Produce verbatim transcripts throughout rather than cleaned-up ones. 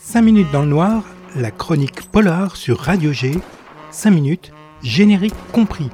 cinq minutes dans le noir, la chronique polar sur Radio G. cinq minutes, générique compris.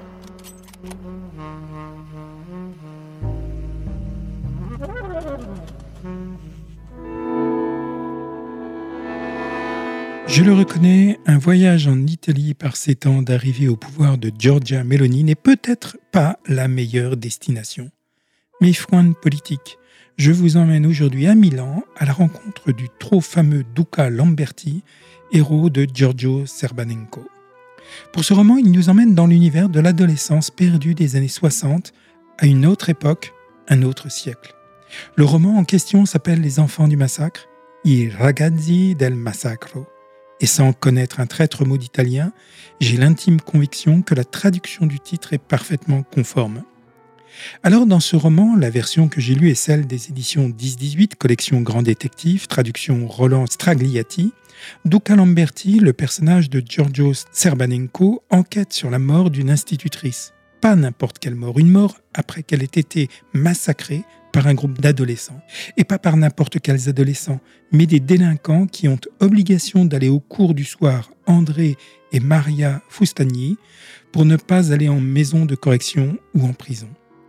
Je le reconnais, un voyage en Italie par ces temps d'arrivée au pouvoir de Giorgia Meloni n'est peut-être pas la meilleure destination. Mais fouine politique, je vous emmène aujourd'hui à Milan à la rencontre du trop fameux Duca Lamberti, héros de Giorgio Serbanenko. Pour ce roman, il nous emmène dans l'univers de l'adolescence perdue des années soixante à une autre époque, un autre siècle. Le roman en question s'appelle Les enfants du massacre, I ragazzi del massacro. Et sans connaître un traître mot d'italien, j'ai l'intime conviction que la traduction du titre est parfaitement conforme. Alors dans ce roman, la version que j'ai lue est celle des éditions dix dix-huit, collection Grand Détective, traduction Roland Stragliati. Duca Lamberti, le personnage de Giorgio Serbanenko, enquête sur la mort d'une institutrice. Pas n'importe quelle mort, une mort après qu'elle ait été massacrée par un groupe d'adolescents. Et pas par n'importe quels adolescents, mais des délinquants qui ont obligation d'aller au cours du soir, André et Maria Fustagni, pour ne pas aller en maison de correction ou en prison.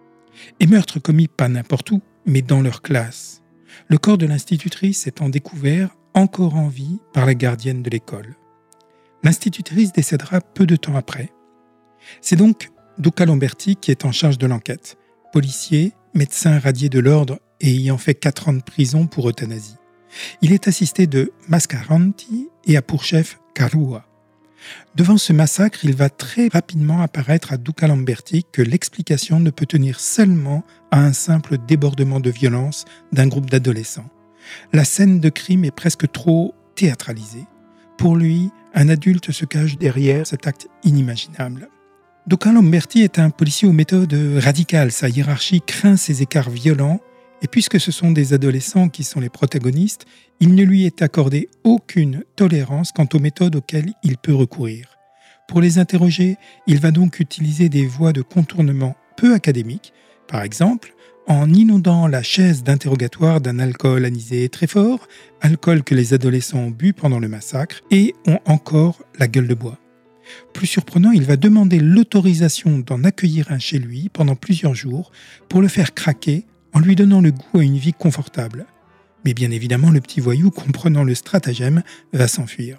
Et meurtre commis pas n'importe où, mais dans leur classe. Le corps de l'institutrice étant découvert, encore en vie, par la gardienne de l'école. L'institutrice décédera peu de temps après. C'est donc Duca Lamberti qui est en charge de l'enquête. Policier, médecin radié de l'ordre et ayant fait quatre ans de prison pour euthanasie. Il est assisté de Mascaranti et a pour chef Carua. Devant ce massacre, il va très rapidement apparaître à Duca Lamberti que l'explication ne peut tenir seulement à un simple débordement de violence d'un groupe d'adolescents. La scène de crime est presque trop théâtralisée. Pour lui, un adulte se cache derrière cet acte inimaginable. Duca Lamberti est un policier aux méthodes radicales, sa hiérarchie craint ces écarts violents, et puisque ce sont des adolescents qui sont les protagonistes, il ne lui est accordé aucune tolérance quant aux méthodes auxquelles il peut recourir. Pour les interroger, il va donc utiliser des voies de contournement peu académiques, par exemple en inondant la chaise d'interrogatoire d'un alcool anisé très fort, alcool que les adolescents ont bu pendant le massacre, et ont encore la gueule de bois. Plus surprenant, il va demander l'autorisation d'en accueillir un chez lui pendant plusieurs jours pour le faire craquer en lui donnant le goût à une vie confortable. Mais bien évidemment, le petit voyou, comprenant le stratagème, va s'enfuir.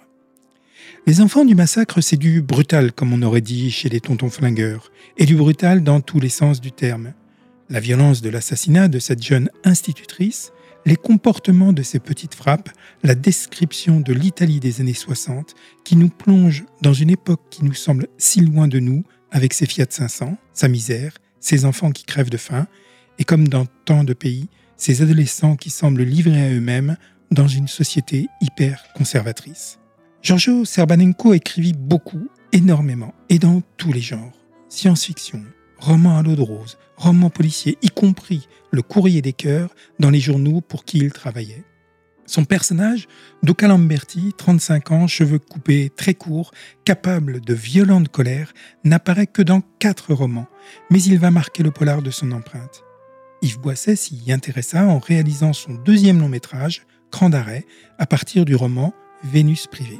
Les enfants du massacre, c'est du brutal, comme on aurait dit chez les tontons flingueurs, et du brutal dans tous les sens du terme. La violence de l'assassinat de cette jeune institutrice, les comportements de ces petites frappes, la description de l'Italie des années soixante qui nous plonge dans une époque qui nous semble si loin de nous avec ses Fiat cinq cents, sa misère, ses enfants qui crèvent de faim et comme dans tant de pays, ces adolescents qui semblent livrés à eux-mêmes dans une société hyper conservatrice. Giorgio Serbanenko écrivit beaucoup, énormément et dans tous les genres. Science-fiction, romans à l'eau de rose, romans policiers, y compris Le Courrier des Cœurs dans les journaux pour qui il travaillait. Son personnage, Duca Lamberti, trente-cinq ans, cheveux coupés très courts, capable de violente colère, n'apparaît que dans quatre romans, mais il va marquer le polar de son empreinte. Yves Boisset s'y intéressa en réalisant son deuxième long métrage, Cran d'arrêt, à partir du roman Vénus privée.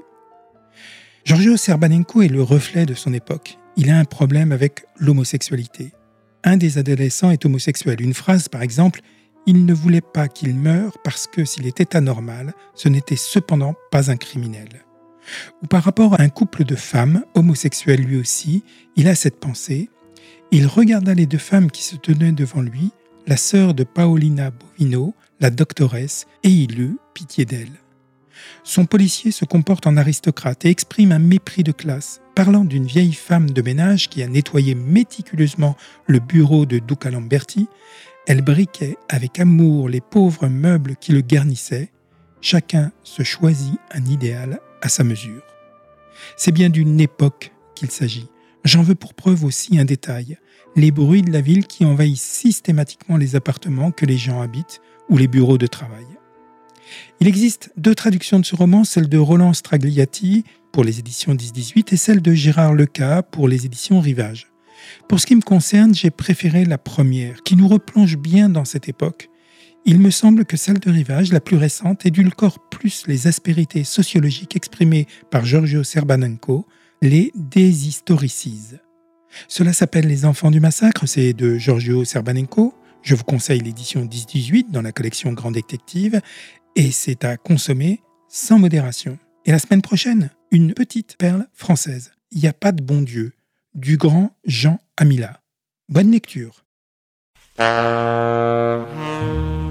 Giorgio Serbanenko est le reflet de son époque. Il a un problème avec l'homosexualité. Un des adolescents est homosexuel. Une phrase, par exemple, « Il ne voulait pas qu'il meure parce que s'il était anormal, ce n'était cependant pas un criminel. » Ou par rapport à un couple de femmes, homosexuelles lui aussi, il a cette pensée. Il regarda les deux femmes qui se tenaient devant lui, la sœur de Paolina Bovino, la doctoresse, et il eut pitié d'elle. Son policier se comporte en aristocrate et exprime un mépris de classe, parlant d'une vieille femme de ménage qui a nettoyé méticuleusement le bureau de Duca Lamberti. Elle briquait avec amour les pauvres meubles qui le garnissaient. Chacun se choisit un idéal à sa mesure. C'est bien d'une époque qu'il s'agit. J'en veux pour preuve aussi un détail, les bruits de la ville qui envahissent systématiquement les appartements que les gens habitent ou les bureaux de travail. Il existe deux traductions de ce roman, celle de Roland Stragliati pour les éditions dix dix-huit et celle de Gérard Leca pour les éditions Rivage. Pour ce qui me concerne, j'ai préféré la première, qui nous replonge bien dans cette époque. Il me semble que celle de Rivage, la plus récente, édulcore plus les aspérités sociologiques exprimées par Giorgio Serbanenko, les déshistoricise. Cela s'appelle Les Enfants du Massacre, c'est de Giorgio Serbanenko. Je vous conseille l'édition dix dix-huit dans la collection Grand Détective, et c'est à consommer sans modération. Et la semaine prochaine, une petite perle française. Il n'y a pas de bon Dieu, du grand Jean Amila. Bonne lecture.